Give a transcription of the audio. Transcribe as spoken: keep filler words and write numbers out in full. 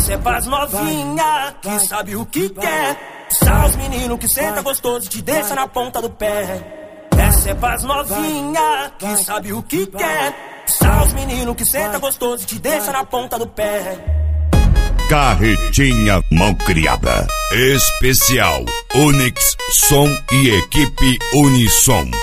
Essa é pras novinha que sabe o que quer. São os meninos que senta gostoso e te deixa na ponta do pé. Essa é pras novinha que sabe o que quer. São os meninos que senta gostoso e te deixa na ponta do pé. Carretinha Malcriada. Especial Onyx Som e equipe Unison.